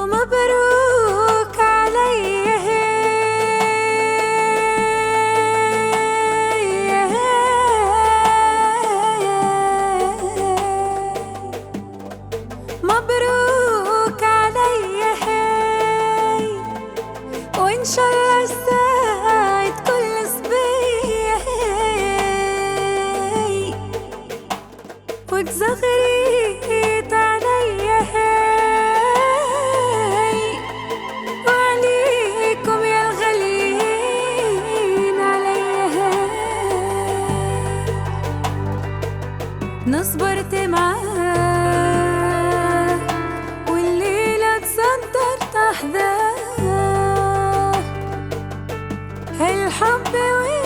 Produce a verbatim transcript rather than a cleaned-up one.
مبروك علي مبروك علي وإن شاء الله السعد كل صبية وتزغريت علي وعليكم يا الغاليين علي نصبرت معاه والليلة تصدرت أحداث الحب